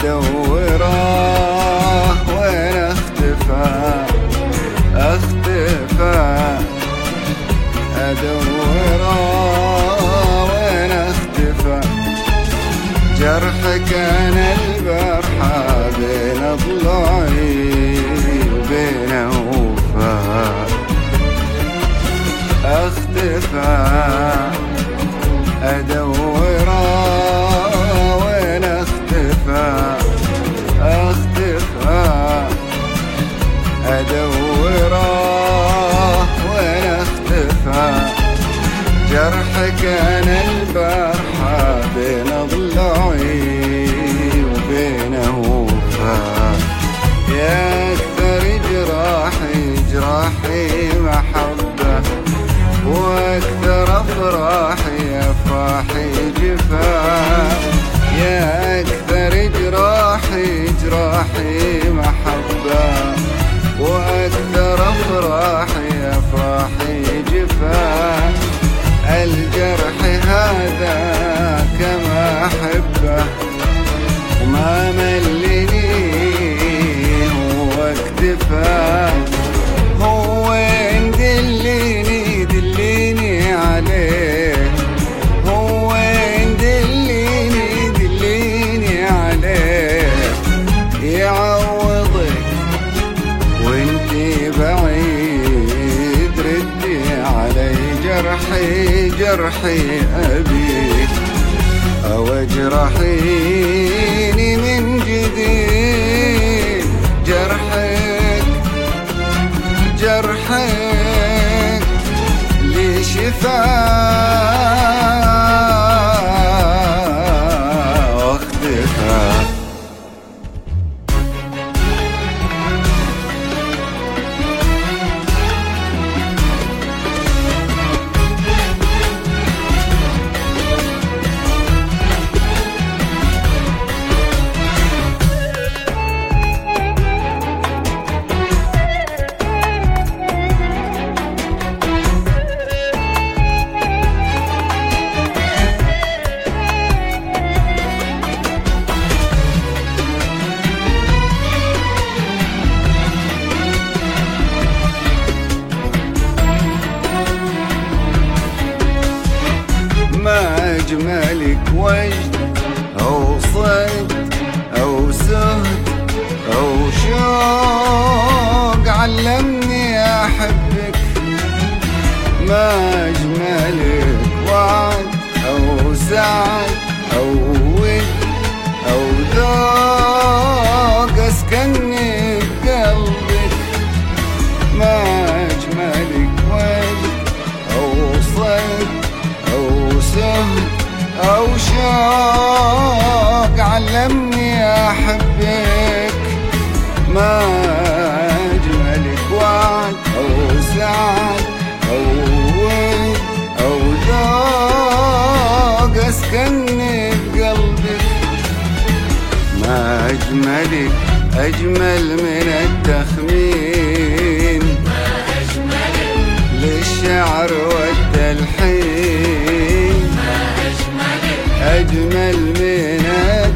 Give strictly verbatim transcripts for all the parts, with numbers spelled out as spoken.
أدوره وين اختفى اختفى أدوره وين اختفى جرحك أنا البرحة بين ضلوعي وبين وفاء اختفى أدوره وين اختفى اختفى أدوره وين اختفى جرحك أنا البرحة بين ضلوعي وبين وفاء يا أكثر جراحي جراحي محبة وأكثر أفراحي أفراحي جفاء يا أكثر جراحي جراحي محبة وأكثر أفراحي أفراحي جفاء الجرح هذا كما أحبه وما ملني هو اكتفى هو دليني دليني عليه هو دليني دليني عليه يعوضك وانتي بعيد ردي علي جرحي جرحي أبيك أو اجرحيني من جديد جرحك جرحك لي شفاء واختفى ما أجملك وجد أو صد أو سهد أو شوق علمني أحبك ما أجملك وعد أو سعد أو ود أو ذوق أسكنني بقلبك ما أجملك وجد أو صد أو سهد أو شوق علمني أحبك ما أجملك وعد أو سعد أو ود أو ذوق أسكنني بقلبك ما أجملك أجمل من التخمين ما أجملك للشعر والتلحين ما أجملك أجمل من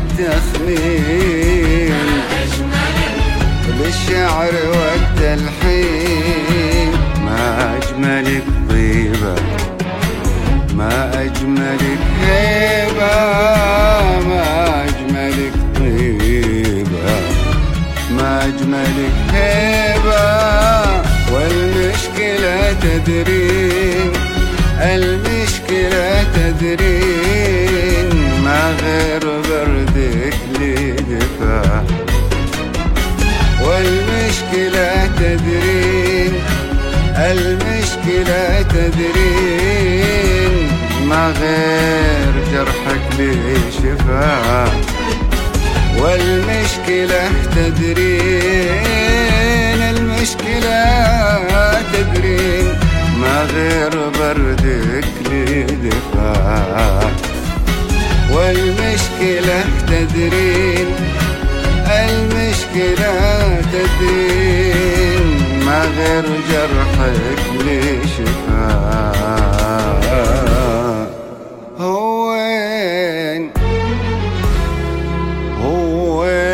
التخمين ما أجملك للشعر والتلحين ما أجملك طيبة ما أجملك هيبة ما أجملك طيبة ما أجملك هيبة والمشكلة تدرين المشكلة تدرين ما غير بردك لي دفا والمشكلة تدرين المشكلة تدرين ما غير جرحك لي شفا والمشكلة تدرين المشكلة تدرين ما غير بردك لي دفا والمشكلة تدرين المشكلة تدرين ما غير جرحك لي شفا هو وين هو وين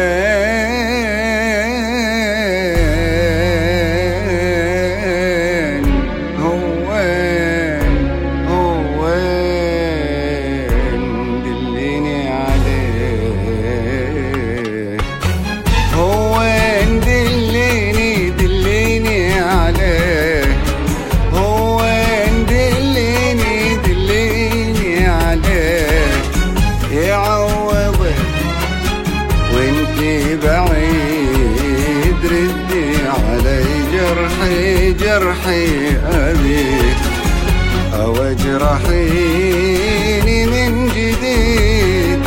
جرحي أبيك أو اجرحيني من جديد.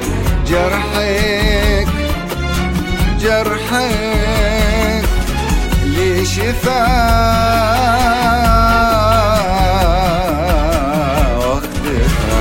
جرحك جرحك لي شفاء واخدها.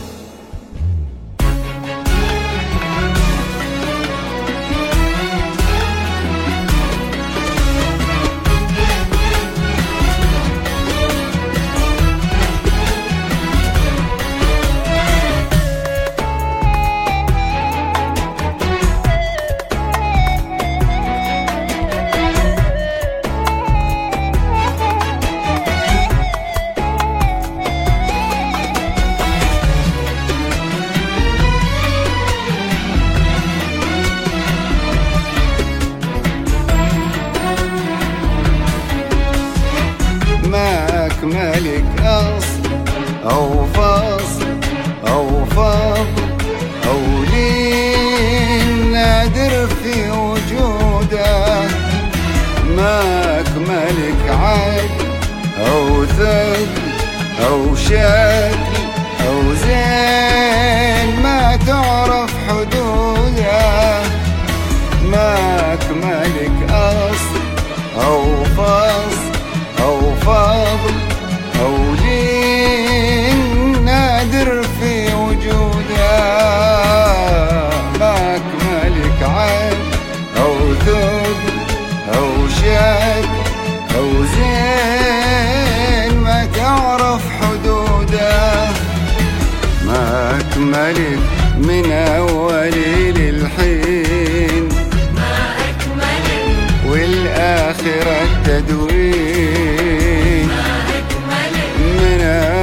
ما أكملك أصل أو فصل أو فضل أو لين نادر في وجوده. ما أكملك عدل أو ثقل أو شكل أو زين ما تعرف حدوده. ما أكملك أصل أو فصل أو فضل أو لين نادر في وجوده. ما أكملك عين أو ثقل أو شك أو زين ما تعرف حدوده. ما أكملك من أولي للحين. ما أكملك والآخرة التدوين. ما أكملك من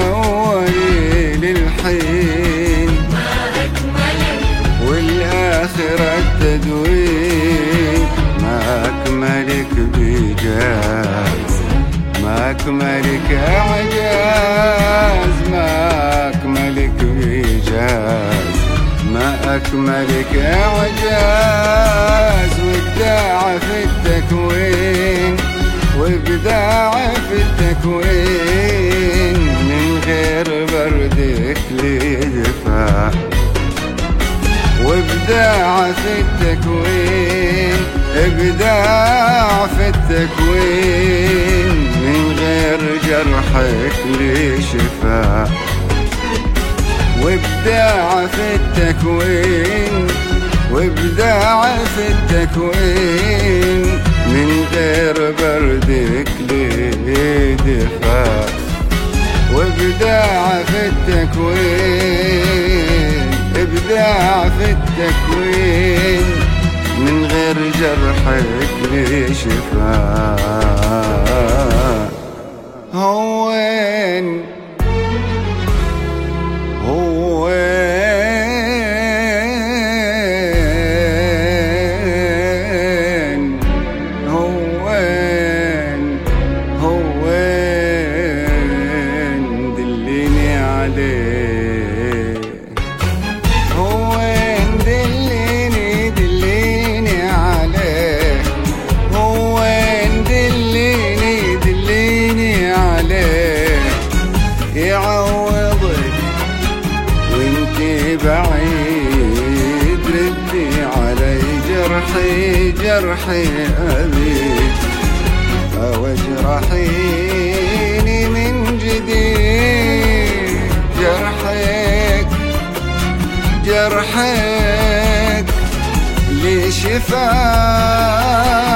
أولي للحين. ما أكملك والآخرة التدوين. ما أكملك بإيجاز. ما أكملك إعجاز. ما أكملك بإيجاز. ما أكملك إعجاز وإبداع في التكوين. وإبداع في التكوين من غير بردك لي دفاع. وإبداع في التكوين. إبداع في التكوين من غير جرحك لي شفاء. وإبداع في التكوين. وإبداع في التكوين من غير بردك لي دفاع. وإبداع في التكوين. إبداع في التكوين من غير جرحك لي شفاء. هوين هوين هوين هوين دليني عليه. هوين دليني دليني عليه. هوين دليني دليني عليه. يعوضك وانتي بعيد. ردي علي جرحي جرحي أبيك أو اجرحيني من جديد. جرحك جرحك لي شفاء